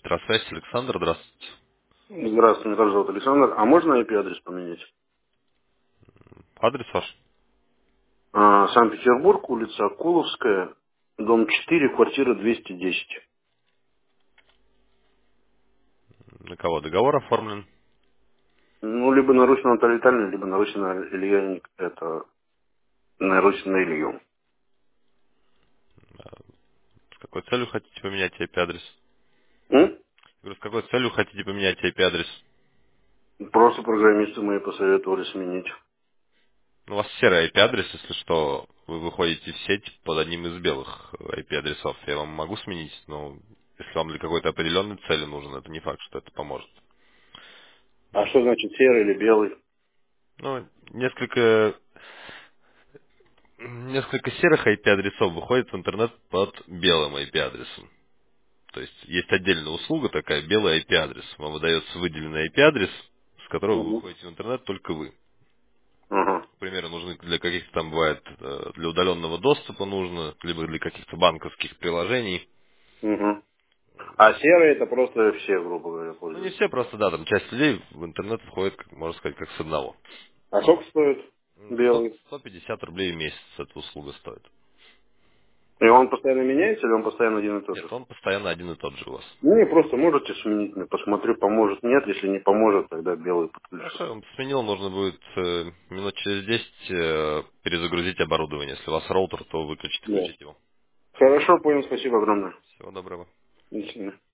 Электросвязь, Александр, здравствуйте. Здравствуйте, меня тоже зовут Александр. А можно IP-адрес поменять? Адрес ваш? Санкт-Петербург, улица Акуловская, дом 4, квартира 210. На кого договор оформлен? Ну, либо на Русь Наталья Витальевна, либо на Русь на Илья, это на Русь на Илью. С какой целью хотите поменять IP-адрес? М? Говорю, с какой целью хотите поменять IP-адрес? Просто программисты мои посоветовали сменить. Ну, у вас серый IP-адрес, если что, вы выходите в сеть под одним из белых IP-адресов. Я вам могу сменить, но если вам для какой-то определенной цели нужен, это не факт, что это поможет. А что значит серый или белый? Ну, несколько серых IP-адресов выходит в интернет под белым IP-адресом. То есть есть отдельная услуга такая, белый IP-адрес. Вам выдается выделенный IP-адрес, с которого вы Угу. выходите в интернет только вы. Ага. К примеру, нужны для каких-то там бывает, для удаленного доступа нужно, либо для каких-то банковских приложений. Угу. А серый это просто все, грубо говоря, Ну, не пользуются. все просто, да, там часть людей в интернет входит, можно сказать, как с одного. А сколько стоит 100 белый? 150 рублей в месяц эта услуга стоит. И он постоянно меняется или он постоянно один и тот же? Нет, он постоянно один и тот же у вас. Ну, не просто можете сменить, мне посмотрю, поможет, нет, если не поможет, тогда белый подключу. Хорошо, я вам сменил, нужно будет минут через 10 перезагрузить оборудование. Если у вас роутер, то выключить, Да. включить его. Хорошо, понял, спасибо огромное. Всего доброго. До свидания.